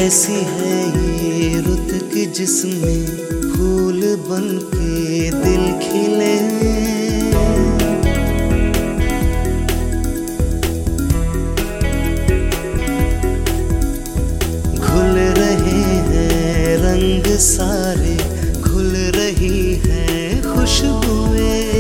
कैसी है ये रुत की जिसमें फूल बन के दिल खिले, घुल रहे हैं रंग सारे, घुल रही हैं खुशबुएं।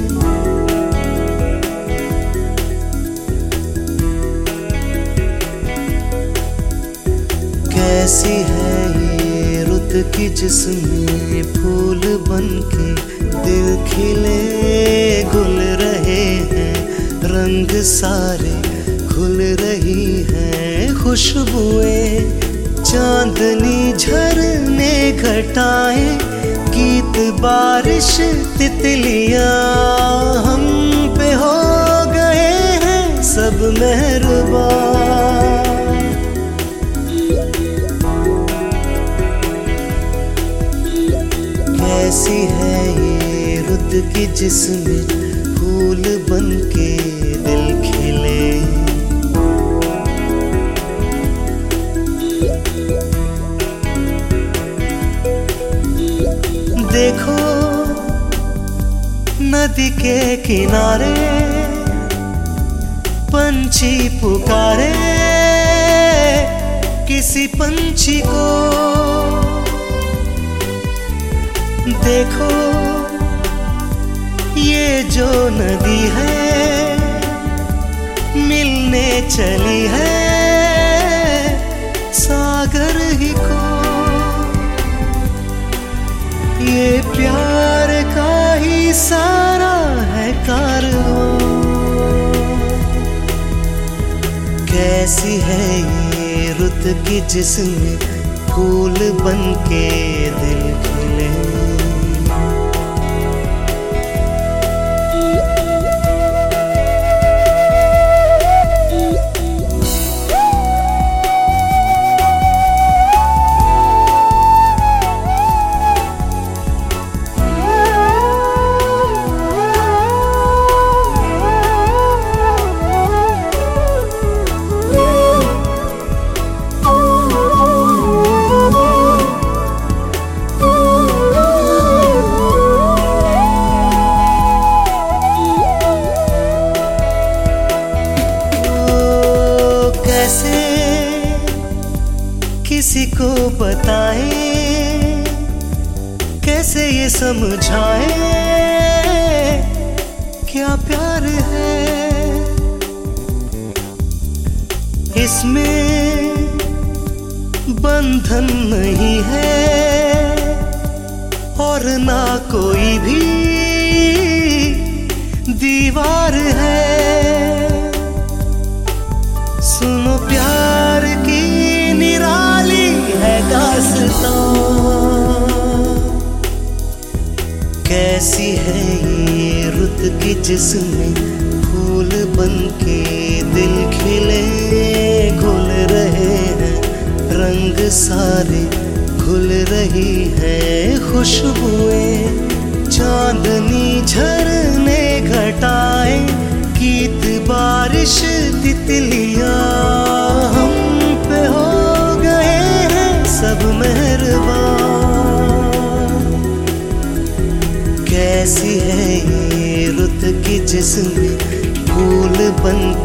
कैसी है ये रुत की जिसमें फूल बन के दिल खिले, घुल रहे हैं रंग सारे, घुल रही हैं खुशबुएं। चांदनी झरने घटाएं, गीत बारिश तितलियां, हम पे हो गए हैं सब मेहरबान। कैसी है ये रुत की जिसमें फूल बन के दिल खिले। देखो नदी के किनारे पंछी पुकारे किसी पंछी को। देखो ये जो नदी है मिलने चली है सागर ही को। ये प्यार का ही सारा है कारवां। कैसी है ये रुत की जिसमें फूल बन के दिल खिले। किसी को बताएं, कैसे ये समझाएं क्या प्यार है इसमें। बंधन नहीं है और ना कोई भी दीवार है। सुनो प्यार की निराली है दास्तां। कैसी है ये रुत की जिसमें फूल बन के दिल खिले, घुल रहे हैं रंग सारे, घुल रही हैं खुशबुएं। चांदनी झरने घटाएं, गीत बारिश तितलियां, हम पे हो गए हैं सब मेहरबान। कैसी है ये रुत की जिसमें फूल बन